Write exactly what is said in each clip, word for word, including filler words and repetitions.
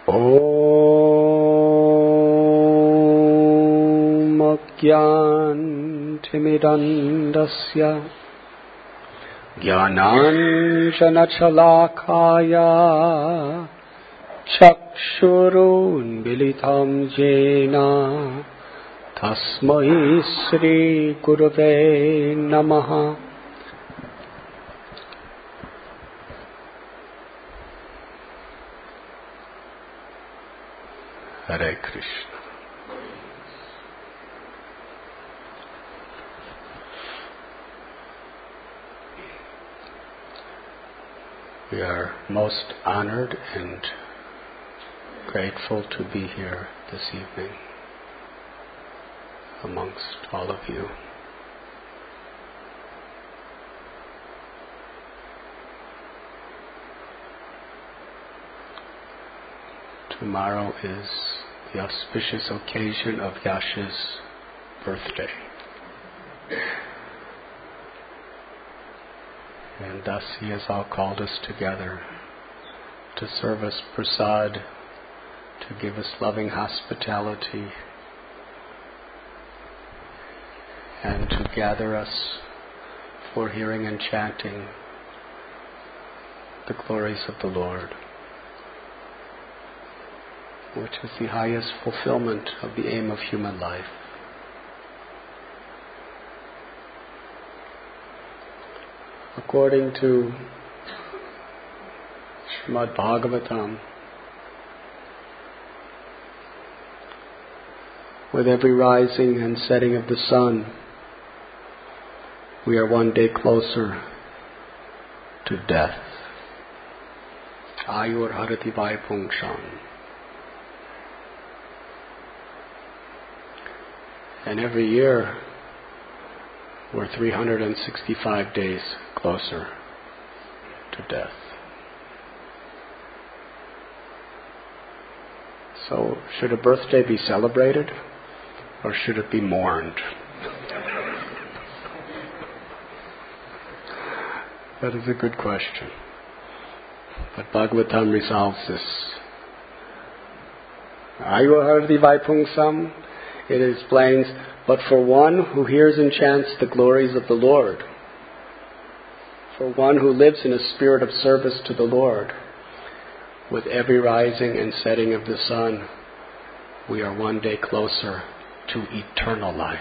Om Ajnantimidandasya Jnananjanachalakaya Chakshurunmilitam Jena Tasmai Sri Gurave Namaha. Hare Krishna. We are most honored and grateful to be here this evening amongst all of you. Tomorrow is the auspicious occasion of Yasha's birthday. And thus he has all called us together to serve us prasad, to give us loving hospitality, and to gather us for hearing and chanting the glories of the Lord, which is the highest fulfillment of the aim of human life. According to Srimad Bhagavatam, with every rising and setting of the sun, we are one day closer to death. Ayur harati vaipungsham. And every year, we're three hundred sixty-five days closer to death. So, should a birthday be celebrated, or should it be mourned? That is a good question. But Bhagavatam resolves this. Ayuhardi Vaipungsam, it explains, but for one who hears and chants the glories of the Lord, for one who lives in a spirit of service to the Lord, with every rising and setting of the sun, we are one day closer to eternal life.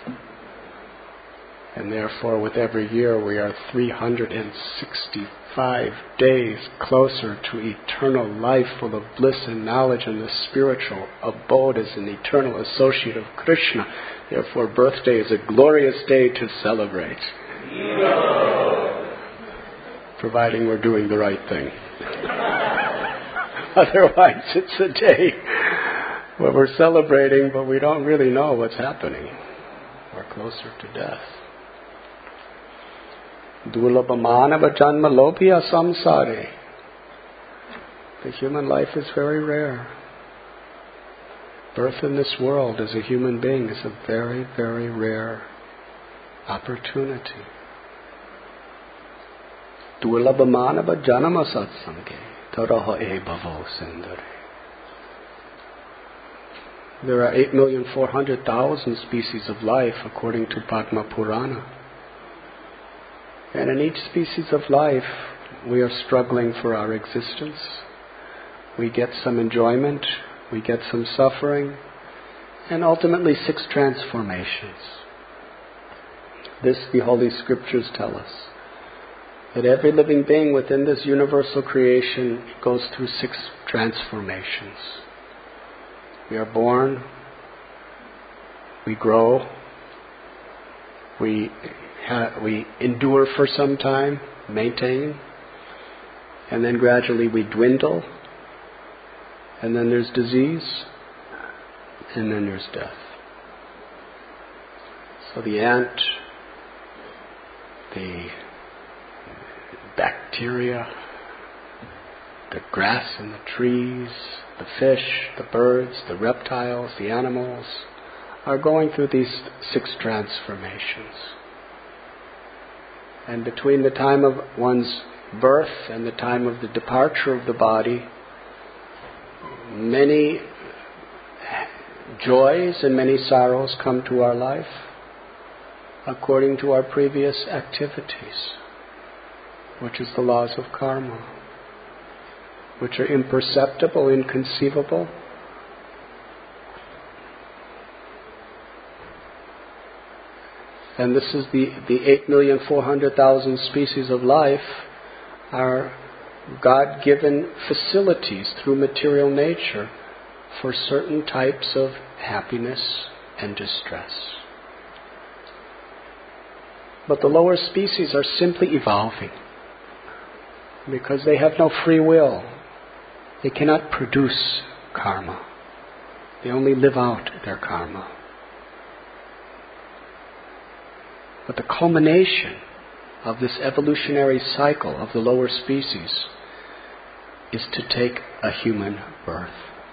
And therefore, with every year, we are three hundred sixty-five days closer to eternal life, full of bliss and knowledge, and the spiritual abode as an eternal associate of Krishna. Therefore, birthday is a glorious day to celebrate. No. Providing we're doing the right thing. Otherwise, it's a day where we're celebrating, but we don't really know what's happening. We're closer to death. Dulabha manava janma lobhya samsare. The human life is very rare. Birth in this world as a human being is a very, very rare opportunity. Dulabha manava janama satsange taraha e bhavo sindare. There are eight million four hundred thousand species of life according to Padma Purana. And in each species of life, we are struggling for our existence. We get some enjoyment, we get some suffering, and ultimately six transformations. This the Holy Scriptures tell us, that every living being within this universal creation goes through six transformations. We are born, we grow, we ha- we endure for some time, maintain, and then gradually we dwindle, and then there's disease, and then there's death. So the ant, the bacteria, the grass and the trees, the fish, the birds, the reptiles, the animals are going through these six transformations. And between the time of one's birth and the time of the departure of the body, many joys and many sorrows come to our life according to our previous activities, which is the laws of karma, which are imperceptible, inconceivable. And this is the, the eight million four hundred thousand species of life are God-given facilities through material nature for certain types of happiness and distress. But the lower species are simply evolving because they have no free will. They cannot produce karma. They only live out their karma. But the culmination of this evolutionary cycle of the lower species is to take a human birth.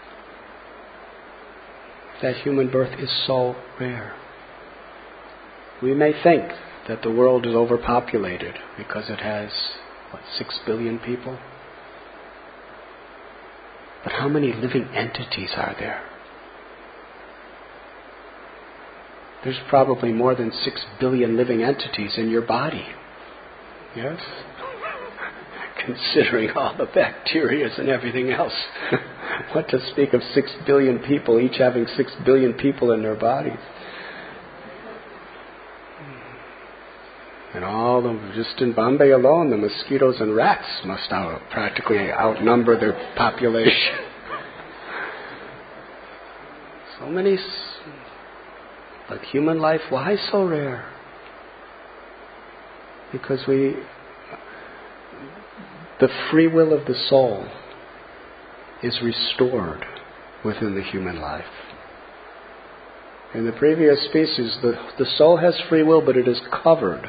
That human birth is so rare. We may think that the world is overpopulated because it has, what, six billion people? But how many living entities are there? There's probably more than six billion living entities in your body. Yes? Considering all the bacteria and everything else. What to speak of six billion people, each having six billion people in their bodies. And all the, just in Bombay alone, the mosquitoes and rats must out, practically outnumber the population. So many, but human life, why so rare? Because we, the free will of the soul is restored within the human life. In the previous species, the, the soul has free will, but it is covered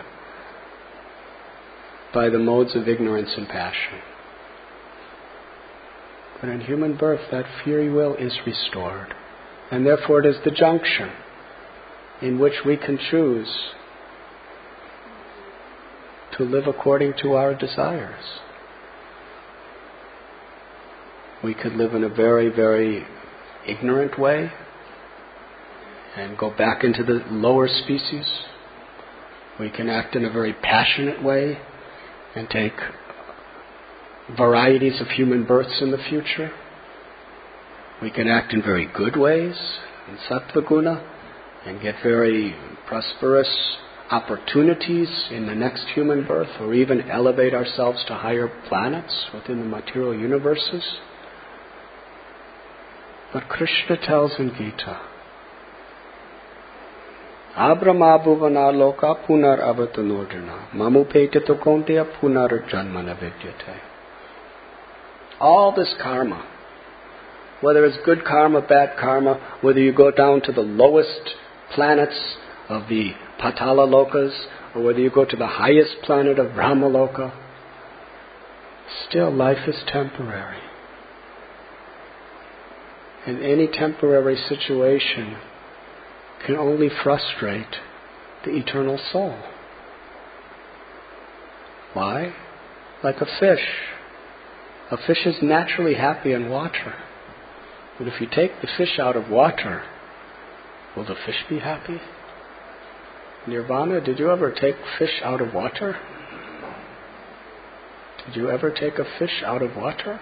by the modes of ignorance and passion. But in human birth, that free will is restored. And therefore it is the junction in which we can choose to live according to our desires. We could live in a very, very ignorant way and go back into the lower species. We can act in a very passionate way and take varieties of human births in the future. We can act in very good ways, in sattva guna, and get very prosperous opportunities in the next human birth, or even elevate ourselves to higher planets within the material universes. But Krishna tells in Gita, Abrahma bhuvana loka punar avatanurdana mamupetito konteya punar janmana vidyate. All this karma, whether it's good karma, bad karma, whether you go down to the lowest planets of the Patala Lokas, or whether you go to the highest planet of Brahmaloka, still life is temporary. And any temporary situation can only frustrate the eternal soul. Why? Like a fish. A fish is naturally happy in water. But if you take the fish out of water, will the fish be happy? Nirvana, did you ever take fish out of water? Did you ever take a fish out of water?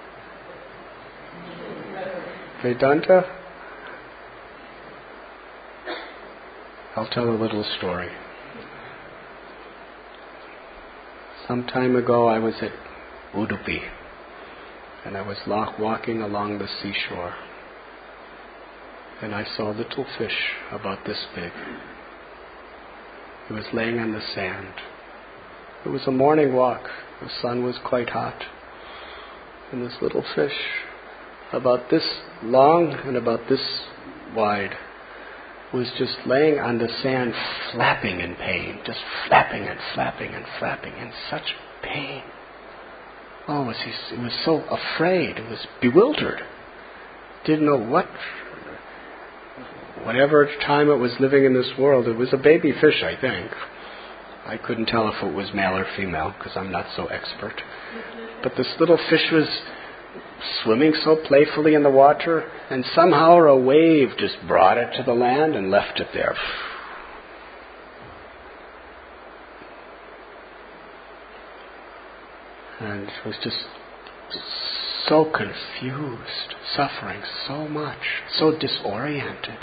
Vedanta? I'll tell a little story. Some time ago I was at Udupi, and I was walking along the seashore, and I saw a little fish about this big. It was laying on the sand. It was a morning walk. The sun was quite hot. And this little fish, about this long and about this wide, was just laying on the sand, flapping in pain, just flapping and flapping and flapping in such pain. Oh, was he, it was so afraid. It was bewildered. Didn't know what, whatever time it was living in this world. It was a baby fish, I think. I couldn't tell if it was male or female because I'm not so expert. But this little fish was swimming so playfully in the water, and somehow a wave just brought it to the land and left it there. And was just so confused, suffering so much, so disoriented.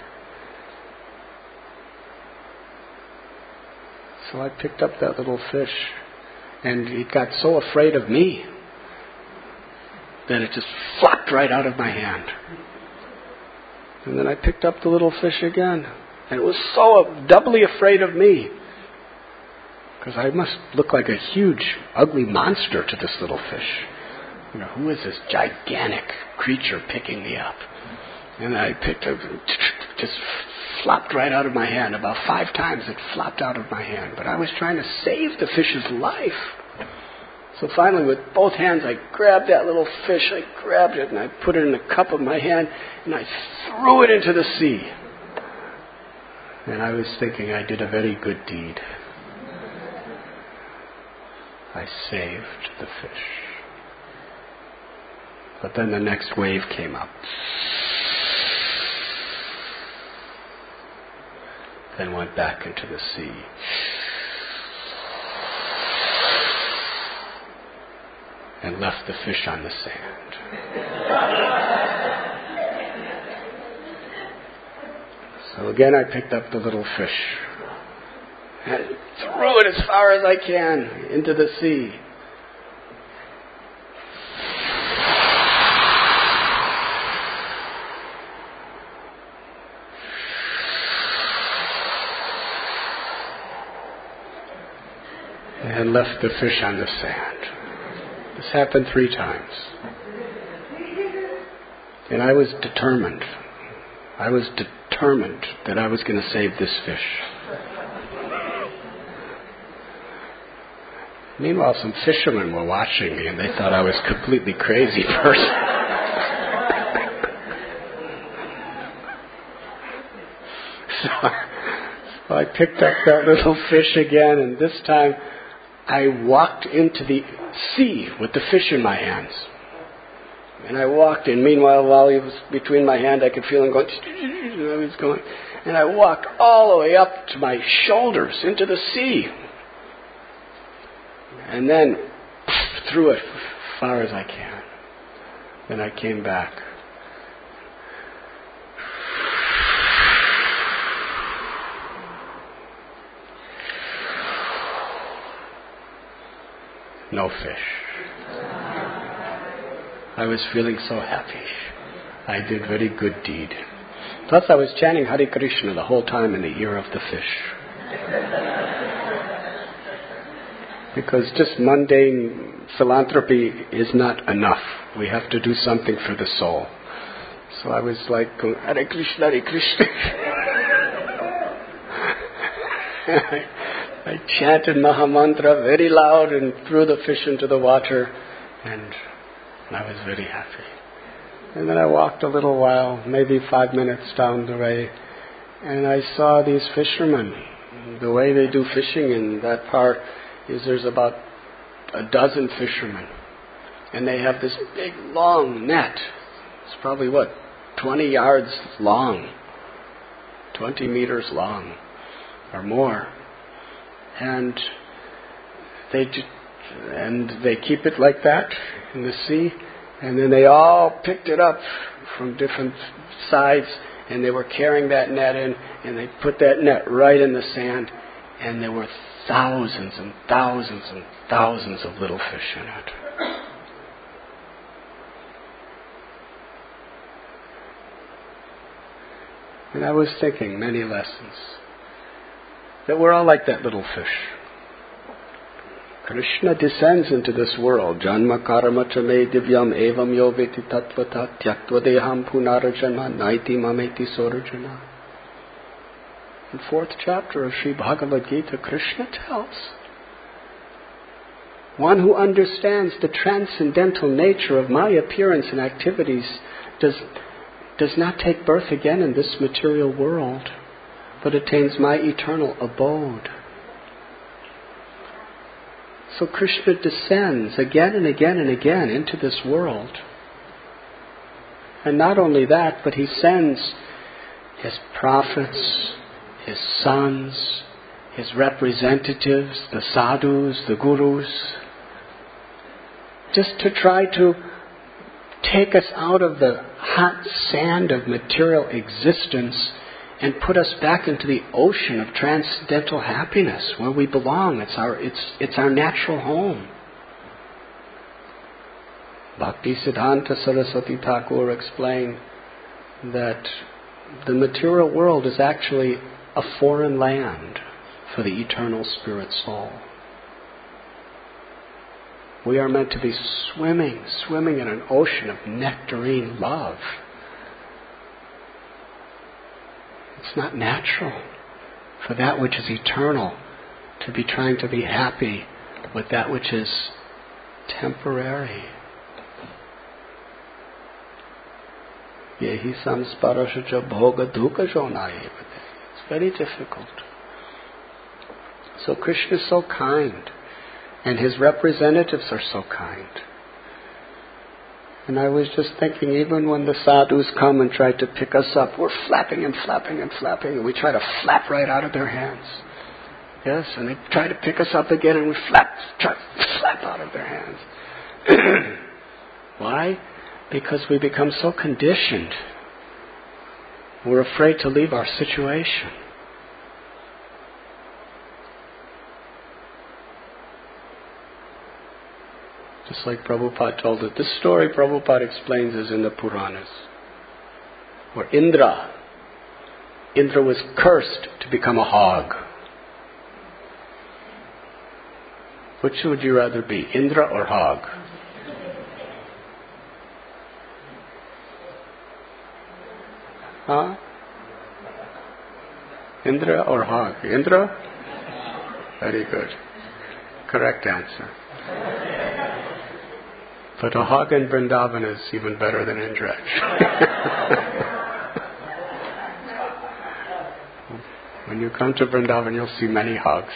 So I picked up that little fish, and it got so afraid of me that it just flopped right out of my hand. And then I picked up the little fish again, and it was so doubly afraid of me, because I must look like a huge, ugly monster to this little fish. You know, who is this gigantic creature picking me up? And I picked up, just flopped right out of my hand. About five times it flopped out of my hand. But I was trying to save the fish's life. So finally, with both hands, I grabbed that little fish. I grabbed it and I put it in a cup of my hand and I threw it into the sea. And I was thinking I did a very good deed. I saved the fish. But then the next wave came up. Then went back into the sea. And left the fish on the sand. So again I picked up the little fish and threw it as far as I can into the sea. And left the fish on the sand. This happened three times. And I was determined. I was determined that I was going to save this fish. Meanwhile, some fishermen were watching me and they thought I was a completely crazy person. so, so I picked up that little fish again, and this time I walked into the sea with the fish in my hands. And I walked in. Meanwhile, while he was between my hand, I could feel him going, and I was going. And I walked all the way up to my shoulders into the sea. And then threw it as far as I can. Then I came back. No fish. I was feeling so happy. I did very good deed. Plus I was chanting Hare Krishna the whole time in the ear of the fish. Because just mundane philanthropy is not enough. We have to do something for the soul. So I was like going, Hare Krishna, Hare Krishna. I chanted Mahamantra very loud and threw the fish into the water, and I was very happy. And then I walked a little while, maybe five minutes down the way, and I saw these fishermen. The way they do fishing in that part is there's about a dozen fishermen, and they have this big long net. It's probably what, twenty yards long, twenty meters long, or more. And they ju- and they keep it like that in the sea, and then they all picked it up from different sides, and they were carrying that net in, and they put that net right in the sand, and there were thousands and thousands and thousands of little fish in it. And I was thinking many lessons. That we're all like that little fish. Krishna descends into this world. Janma karma chame divyam evam yo veti tattvata tyaktva deham punarjanma naiti mameti sorajana. In fourth chapter of Sri Bhagavad Gita, Krishna tells, one who understands the transcendental nature of my appearance and activities does, does not take birth again in this material world, but attains my eternal abode. So Krishna descends again and again and again into this world And not only that, but He sends His prophets, His sons, His representatives, the sadhus, the gurus, just to try to take us out of the hot sand of material existence and put us back into the ocean of transcendental happiness where we belong. It's our, it's, it's our natural home. Bhaktisiddhanta Saraswati Thakur explained that the material world is actually a foreign land for the eternal spirit soul. We are meant to be swimming, swimming in an ocean of nectarine love. It's not natural for that which is eternal to be trying to be happy with that which is temporary. Yehi samsparashacha bhoga dukha jonayevate. It's very difficult. So Krishna is so kind, and His representatives are so kind. And I was just thinking, even when the sadhus come and try to pick us up, we're flapping and flapping and flapping, and we try to flap right out of their hands. Yes, and they try to pick us up again, and we flap, try to flap out of their hands. Why? Because we become so conditioned. We're afraid to leave our situation. Just like Prabhupada told it. This story Prabhupada explains is in the Puranas. Where Indra, Indra was cursed to become a hog. Which would you rather be, Indra or hog? Huh? Indra or hog? Indra? Very good. Correct answer. But a hog in Vrindavan is even better than Indra. When you come to Vrindavan, you'll see many hogs.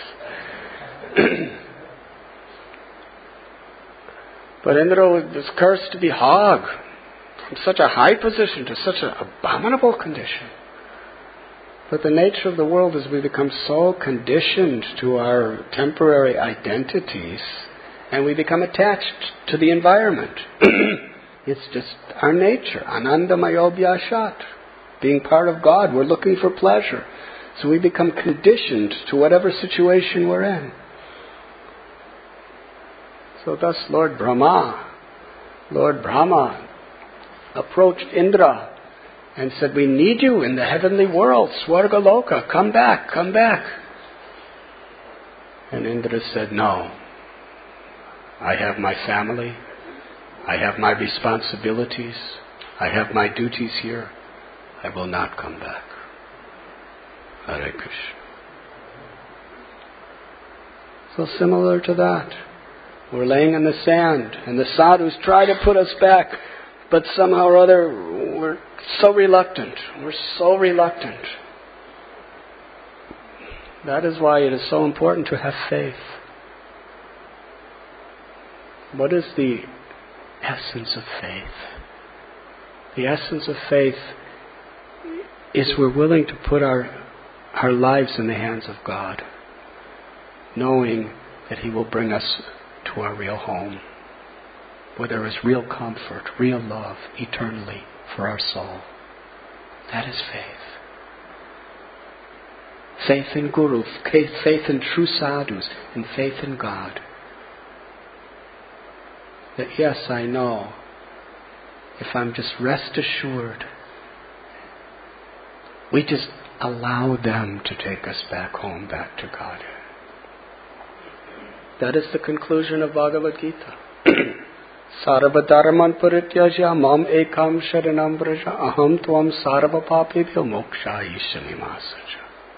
But Indra was cursed to be hog, from such a high position to such an abominable condition. But the nature of the world is we become so conditioned to our temporary identities, and we become attached to the environment. It's just our nature. Anandamayobhyashat. Being part of God, we're looking for pleasure. So we become conditioned to whatever situation we're in. So thus Lord Brahma, Lord Brahma approached Indra and said, we need you in the heavenly world, Swargaloka, come back, come back. And Indra said, no. I have my family, I have my responsibilities, I have my duties here, I will not come back. Hare Krishna. So similar to that, we're laying in the sand, and the sadhus try to put us back, but somehow or other we're so reluctant, we're so reluctant. That is why it is so important to have faith. What is the essence of faith? The essence of faith is we're willing to put our, our lives in the hands of God, knowing that He will bring us to our real home, where there is real comfort, real love, eternally for our soul. That is faith. Faith in Guru, faith in true sadhus, and faith in God. That yes, I know, if I'm just rest assured, we just allow them to take us back home, back to God. That is the conclusion of Bhagavad Gita. Sarva dharman parityaja mam ekam sharanam vraja aham tvam sarva papebhyo mokshayishyami masaja.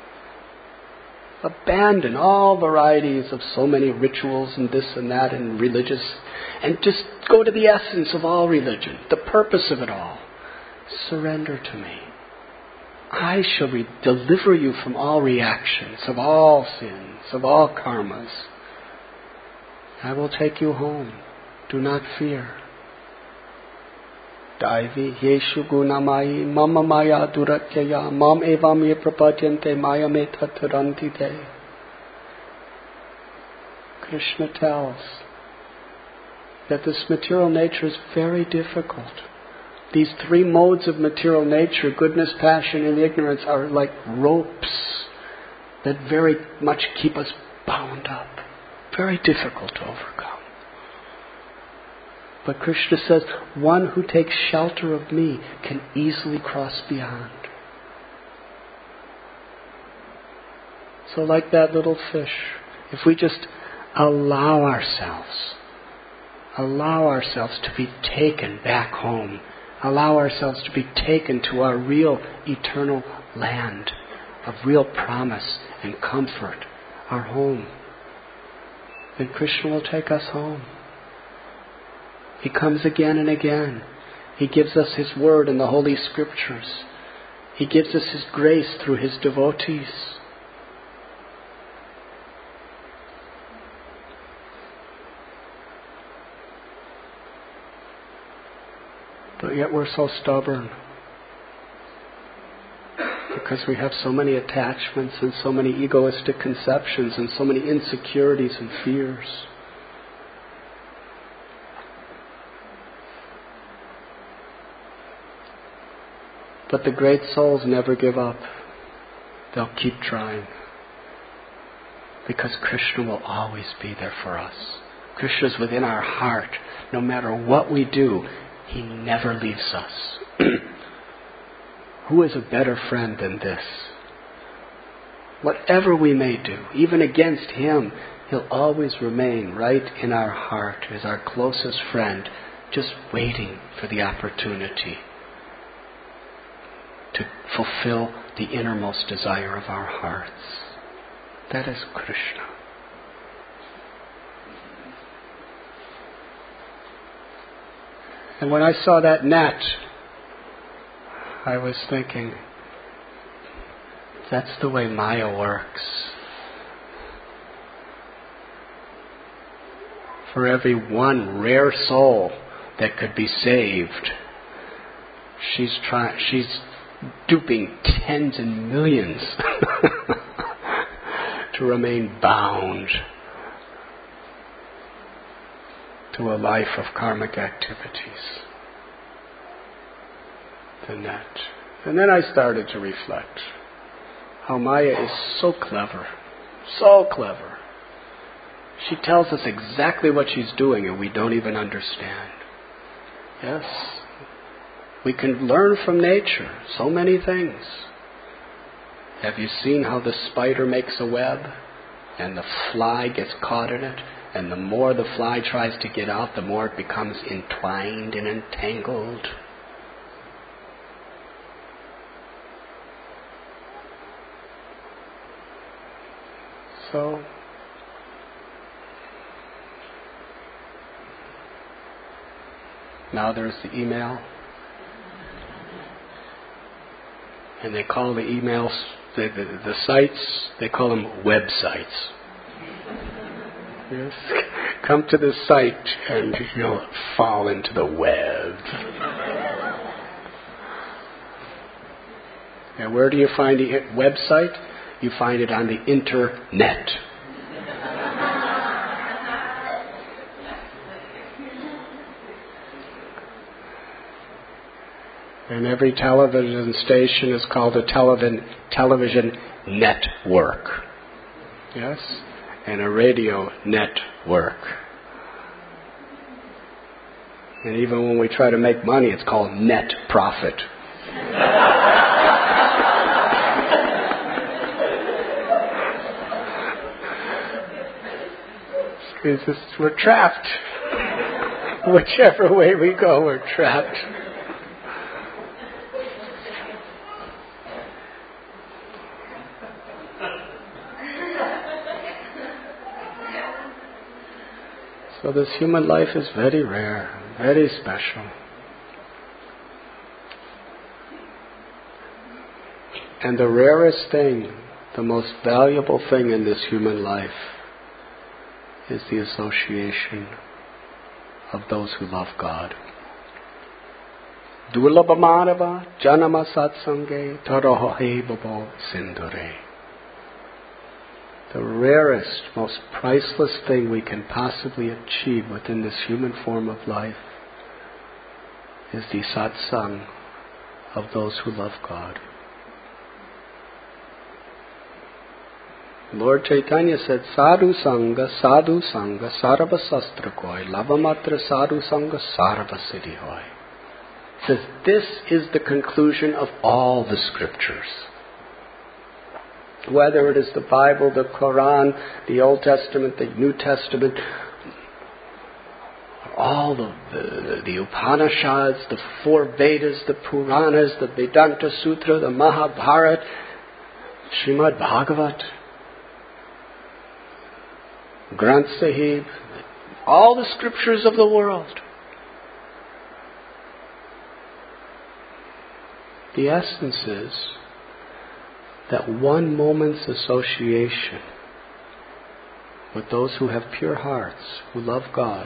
Abandon all varieties of so many rituals and this and that and religious, and just go to the essence of all religion, the purpose of it all. Surrender to me. I shall re- deliver you from all reactions, of all sins, of all karmas. I will take you home. Do not fear. Daivi Yeshu Gunamai Mama Maya Duratyaya Mam Evam Ye Prapadyante Maya Meta Taranti Te. Krishna tells that this material nature is very difficult. These three modes of material nature, goodness, passion, and ignorance, are like ropes that very much keep us bound up. Very difficult to overcome. But Krishna says, one who takes shelter of me can easily cross beyond. So like that little fish, if we just allow ourselves, allow ourselves to be taken back home, allow ourselves to be taken to our real eternal land of real promise and comfort, our home, then Krishna will take us home. He comes again and again. He gives us His word in the Holy Scriptures. He gives us His grace through His devotees. But yet we're so stubborn because we have so many attachments and so many egoistic conceptions and so many insecurities and fears. But the great souls never give up. They'll keep trying. Because Krishna will always be there for us. Krishna is within our heart. No matter what we do, He never leaves us. Who is a better friend than this? Whatever we may do, even against Him, He'll always remain right in our heart as our closest friend, just waiting for the opportunity to fulfill the innermost desire of our hearts. That is Krishna. And when I saw that net, I was thinking, that's the way Maya works. For every one rare soul that could be saved, she's trying, she's duping tens and millions to remain bound to a life of karmic activities. The net. And then I started to reflect how Maya is so clever, so clever. She tells us exactly what she's doing and we don't even understand. Yes, we can learn from nature so many things. Have you seen how the spider makes a web and the fly gets caught in it? And the more the fly tries to get out, the more it becomes entwined and entangled. So, now there's the email. And they call the emails, the, the, the sites, they call them websites. Yes. Come to the site and you'll fall into the web. And where do you find the website? You find it on the internet. And every television station is called a television television network. Yes? And a radio network. And even when we try to make money, it's called net profit. It's just, we're trapped. Whichever way we go, we're trapped. So this human life is very rare, very special. And the rarest thing, the most valuable thing in this human life is the association of those who love God. Dulabhamadava janama satsange tarahe babo sindure. The rarest, most priceless thing we can possibly achieve within this human form of life is the satsang of those who love God. Lord Chaitanya said, Sadhu Sangha, Sadhu Sangha, Sarva Sastra Koi, Lavamatra Sadhu Sangha, Sarva Siddhi Hoy. Says this is the conclusion of all the scriptures. Whether it is the Bible, the Quran, the Old Testament, the New Testament, all the, the, the Upanishads, the four Vedas, the Puranas, the Vedanta Sutra, the Mahabharata, Srimad Bhagavat, Granth Sahib, all the scriptures of the world. The essence is that one moment's association with those who have pure hearts, who love God,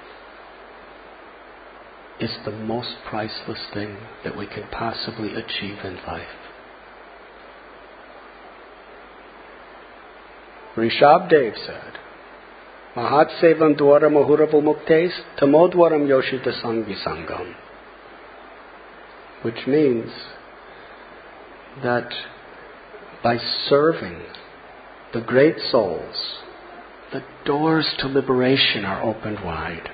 is the most priceless thing that we can possibly achieve in life. Rishabdev said, Mahat sevam dwara mahurabu muktes tamodwaram yoshita sangvi sangam. Which means that by serving the great souls, the doors to liberation are opened wide.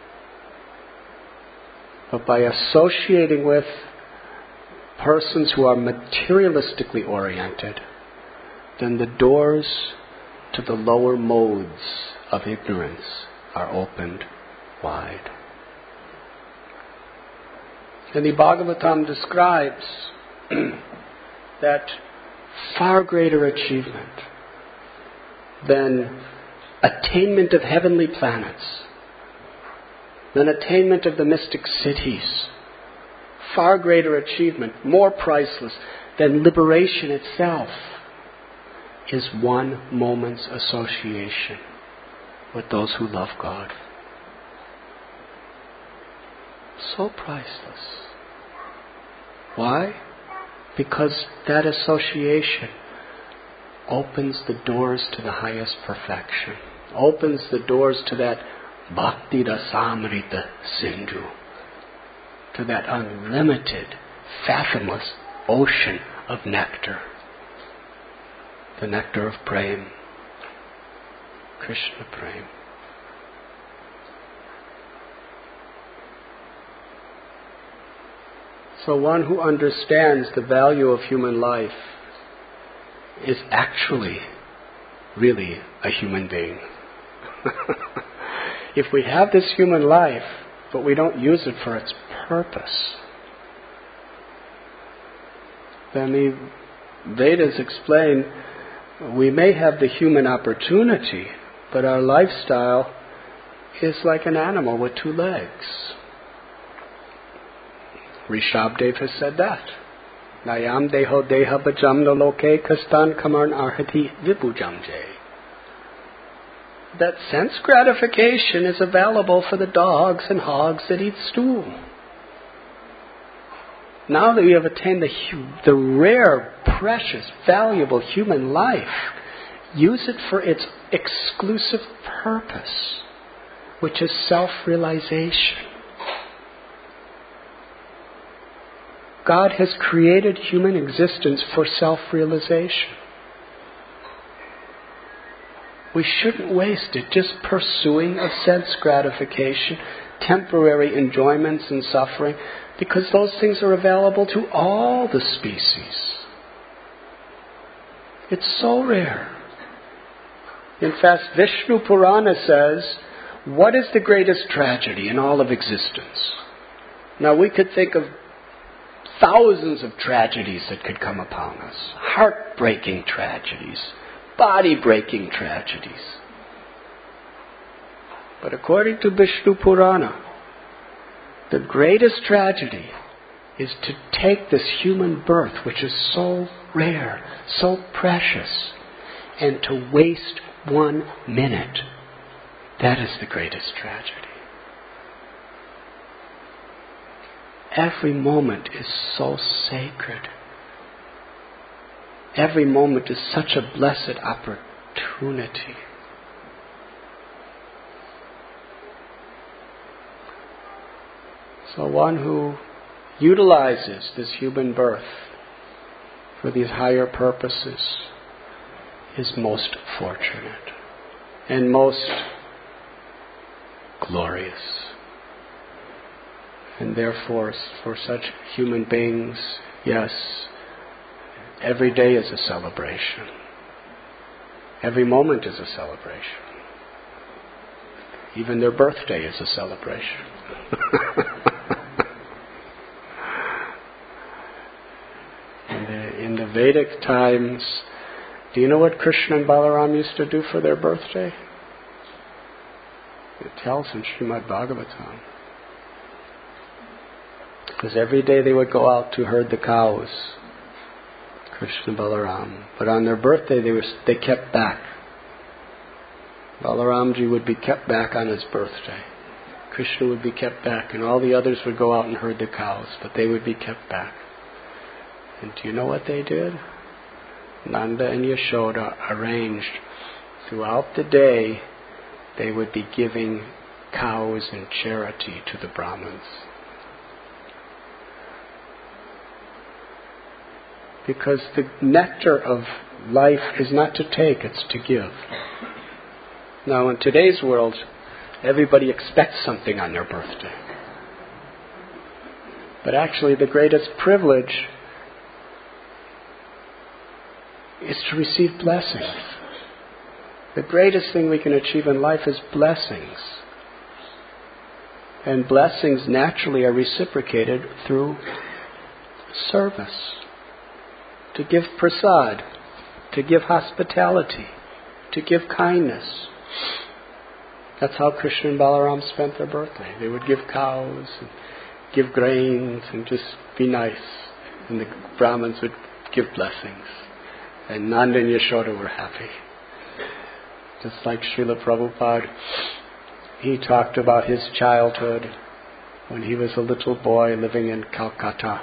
But by associating with persons who are materialistically oriented, then the doors to the lower modes of ignorance are opened wide. And the Bhagavatam describes that far greater achievement than attainment of heavenly planets, than attainment of the mystic cities, far greater achievement, more priceless than liberation itself, is one moment's association with those who love God. So priceless. Why? Because that association opens the doors to the highest perfection, opens the doors to that Bhakti Rasamrita Sindhu, to that unlimited, fathomless ocean of nectar, the nectar of Prem, Krishna Prem. So one who understands the value of human life is actually really a human being. If we have this human life, but we don't use it for its purpose, then the Vedas explain we may have the human opportunity, but our lifestyle is like an animal with two legs. Rishabdev has said that. Nayam deho deha bhajam no loke kastan kamarn arhati vipujamje. That sense gratification is available for the dogs and hogs that eat stool. Now that you have attained the, the rare, precious, valuable human life, use it for its exclusive purpose, which is self-realization. God has created human existence for self-realization. We shouldn't waste it just pursuing of sense gratification, temporary enjoyments and suffering, because those things are available to all the species. It's so rare. In fact, Vishnu Purana says, what is the greatest tragedy in all of existence? Now we could think of thousands of tragedies that could come upon us. Heartbreaking tragedies. Body-breaking tragedies. But according to Vishnu Purana, the greatest tragedy is to take this human birth, which is so rare, so precious, and to waste one minute. That is the greatest tragedy. every moment is so sacred. Every moment is such a blessed opportunity. So one who utilizes this human birth for these higher purposes is most fortunate and most glorious. And therefore, for such human beings, yes, every day is a celebration. Every moment is a celebration. Even their birthday is a celebration. in, the, in the Vedic times, do you know what Krishna and Balaram used to do for their birthday? It tells in Srimad Bhagavatam. Because every day they would go out to herd the cows, Krishna and Balaram. But on their birthday they were they kept back. Balaramji would be kept back on his birthday. Krishna would be kept back, and all the others would go out and herd the cows, but they would be kept back. And do you know what they did? Nanda and Yashoda arranged throughout the day they would be giving cows in charity to the Brahmins. Because the nectar of life is not to take, it's to give. Now in today's world, everybody expects something on their birthday. But actually the greatest privilege is to receive blessings. The greatest thing we can achieve in life is blessings. And blessings naturally are reciprocated through service. To give prasad, to give hospitality, to give kindness. That's how Krishna and Balaram spent their birthday. They would give cows, and give grains, and just be nice. And the Brahmins would give blessings. And Nanda and Yashoda were happy. Just like Srila Prabhupada, he talked about his childhood when he was a little boy living in Calcutta.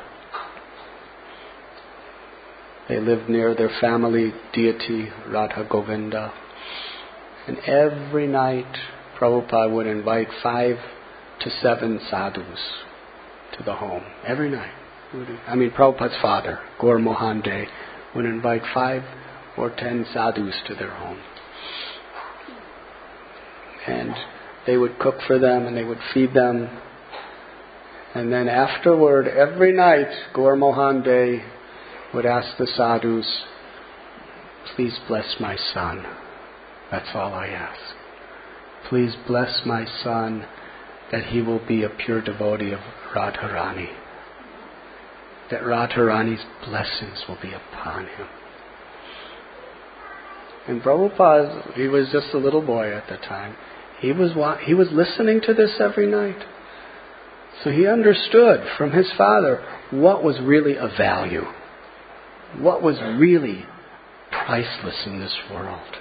They lived near their family deity, Radha Govinda. And every night, Prabhupada would invite five to seven sadhus to the home. Every night. I mean, Prabhupada's father, Gaur Mohan De, would invite five or ten sadhus to their home. And they would cook for them and they would feed them. And then afterward, every night, Gaur Mohan De would ask the sadhus, please bless my son. That's all I ask. Please bless my son that he will be a pure devotee of Radharani. That Radharani's blessings will be upon him. And Prabhupada, he was just a little boy at the time. He was he was listening to this every night. So he understood from his father what was really of value. What was really priceless in this world.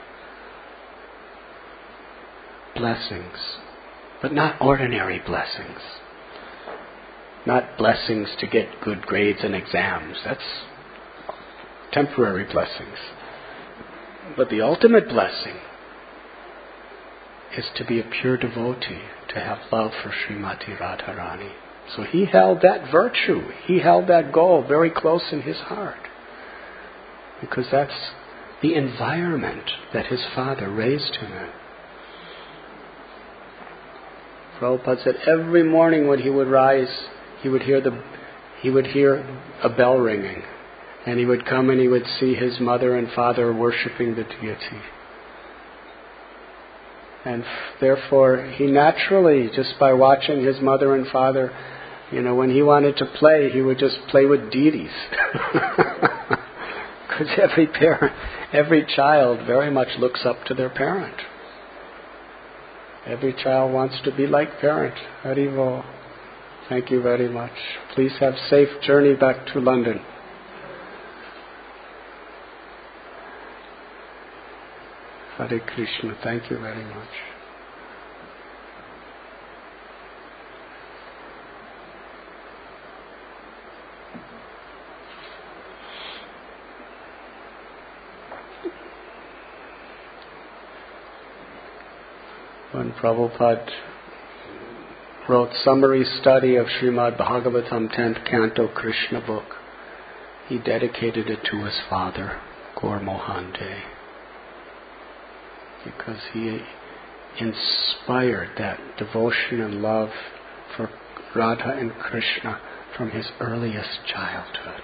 Blessings. But not ordinary blessings. Not blessings to get good grades in exams. That's temporary blessings. But the ultimate blessing is to be a pure devotee, to have love for Srimati Radharani. So he held that virtue, he held that goal very close in his heart. Because that's the environment that his father raised him in. Prabhupada said every morning when he would rise, he would hear the he would hear a bell ringing, and he would come and he would see his mother and father worshipping the deity. And f- therefore, he naturally, just by watching his mother and father, you know, when he wanted to play, he would just play with deities. Because every parent, every child very much looks up to their parent. Every child wants to be like parent. Haribol. Thank you very much. Please have safe journey back to London. Hare Krishna. Thank you very much. When Prabhupada wrote summary study of Srimad Bhagavatam tenth Canto Krishna book, he dedicated it to his father, Gaur Mohan De, because he inspired that devotion and love for Radha and Krishna from his earliest childhood.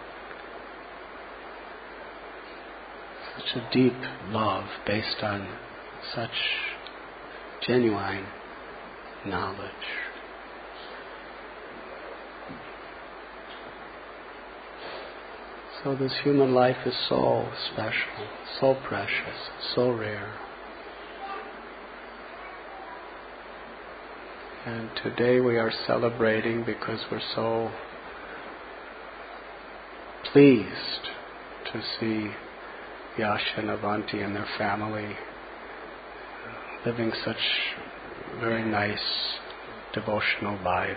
Such a deep love based on such genuine knowledge. So this human life is so special, so precious, so rare. And today we are celebrating because we're so pleased to see Yash and Avanti and their family living such very nice devotional lives.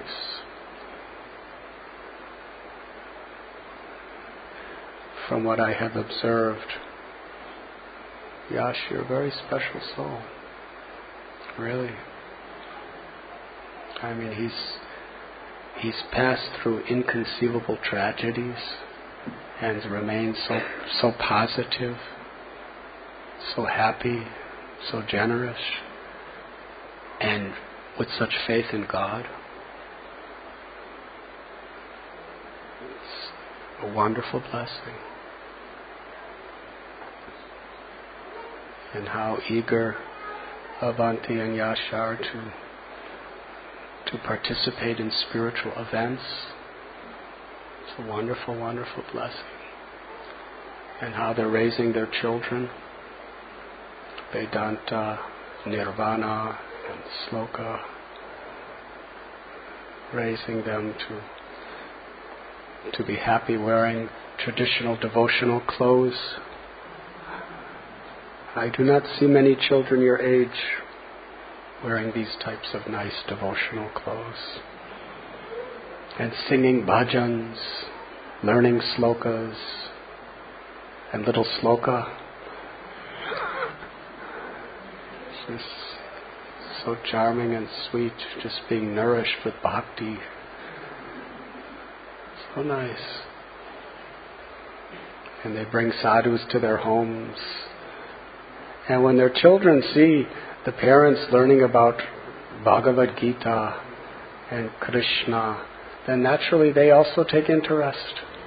From what I have observed, Yash, you're a very special soul. Really. I mean, he's he's passed through inconceivable tragedies and remains so so positive, so happy, so generous, and with such faith in God. It's a wonderful blessing. And how eager Avanti and Yash are to to participate in spiritual events. It's a wonderful, wonderful blessing. And how they're raising their children, Vedanta, Nirvana, and Sloka, raising them to to be happy wearing traditional devotional clothes. I do not see many children your age wearing these types of nice devotional clothes and singing bhajans, learning slokas, and little sloka. It's just so charming and sweet, just being nourished with bhakti. So nice. And they bring sadhus to their homes. And when their children see the parents learning about Bhagavad Gita and Krishna, then naturally they also take interest.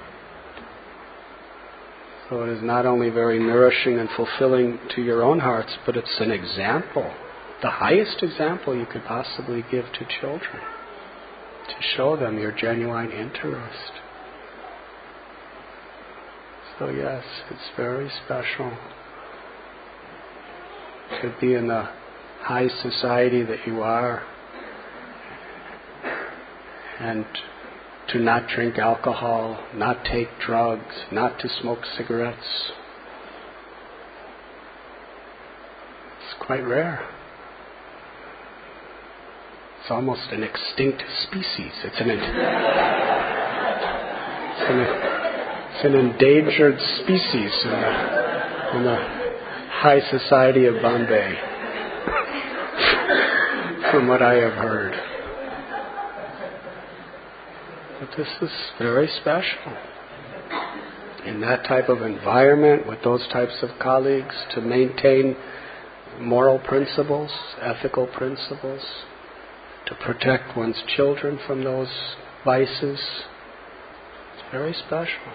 So it is not only very nourishing and fulfilling to your own hearts, but it's an example, the highest example you could possibly give to children, to show them your genuine interest. So yes, it's very special to be in the high society that you are, and to not drink alcohol, not take drugs, not to smoke cigarettes. It's quite rare. It's almost an extinct species. It's an, it's an, it's an endangered species in the, in the high society of Bombay, from what I have heard. But this is very special. In that type of environment, with those types of colleagues, to maintain moral principles, ethical principles, to protect one's children from those vices, it's very special.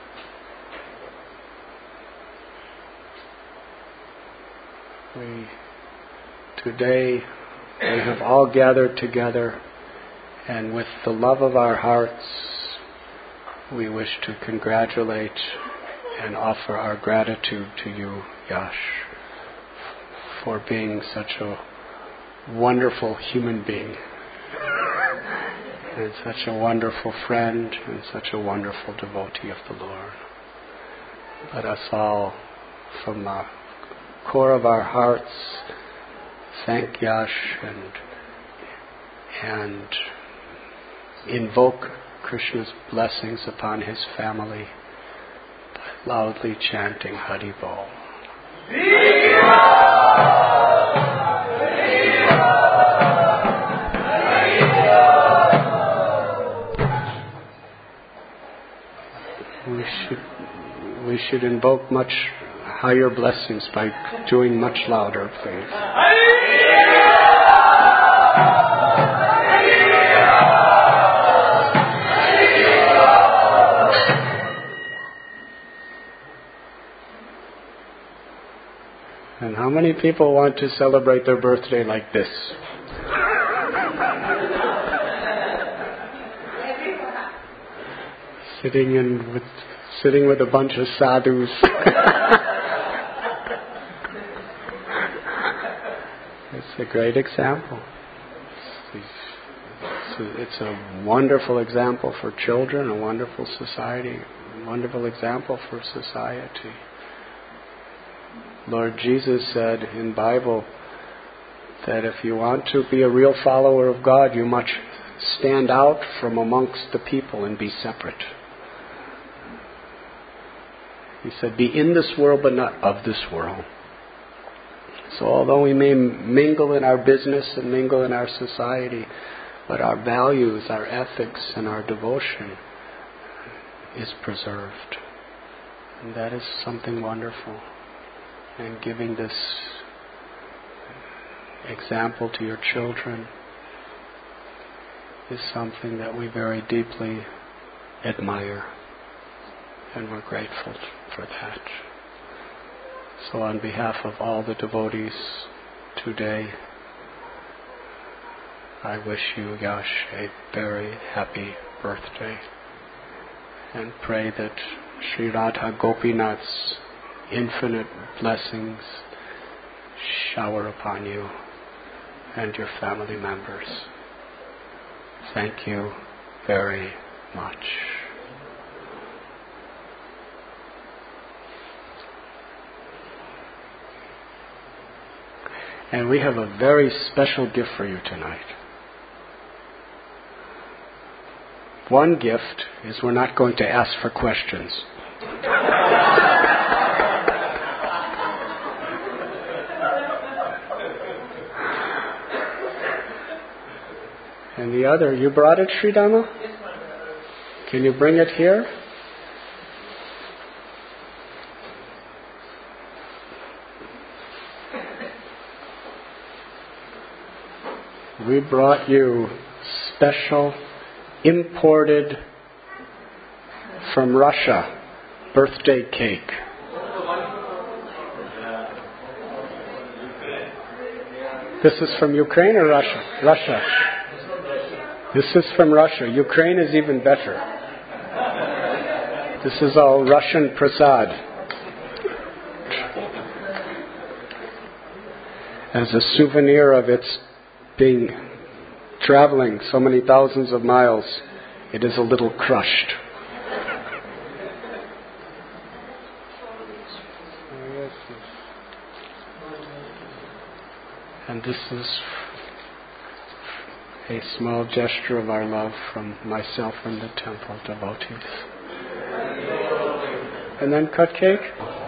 We, today, we have all gathered together, and with the love of our hearts, we wish to congratulate and offer our gratitude to you, Yash, for being such a wonderful human being, and such a wonderful friend, and such a wonderful devotee of the Lord. Let us all, from the core of our hearts, thank Yash and and invoke Krishna's blessings upon his family by loudly chanting Hari Bol. We should we should invoke much higher blessings by doing much louder, please. And how many people want to celebrate their birthday like this? Sitting in with sitting with a bunch of sadhus. It's a great example. It's a, it's a wonderful example for children, a wonderful society, a wonderful example for society. Lord Jesus said in Bible that if you want to be a real follower of God, you must stand out from amongst the people and be separate. He said, be in this world but not of this world. So although we may mingle in our business and mingle in our society, but our values, our ethics, and our devotion is preserved. And that is something wonderful. And giving this example to your children is something that we very deeply admire. And we're grateful for that. So on behalf of all the devotees today, I wish you, Yash, a very happy birthday. And pray that Sri Radha Gopinath's infinite blessings shower upon you and your family members. Thank you very much. And we have a very special gift for you tonight. One gift is we're not going to ask for questions. And the other, you brought it, Sri Dhamma? Can you bring it here? We brought you special, imported from Russia, birthday cake. This is from Ukraine or Russia? Russia. This is from Russia. Ukraine is even better. This is all Russian prasad. As a souvenir of its being traveling so many thousands of miles, it is a little crushed. And this is a small gesture of our love from myself and the temple devotees. And then cut cake.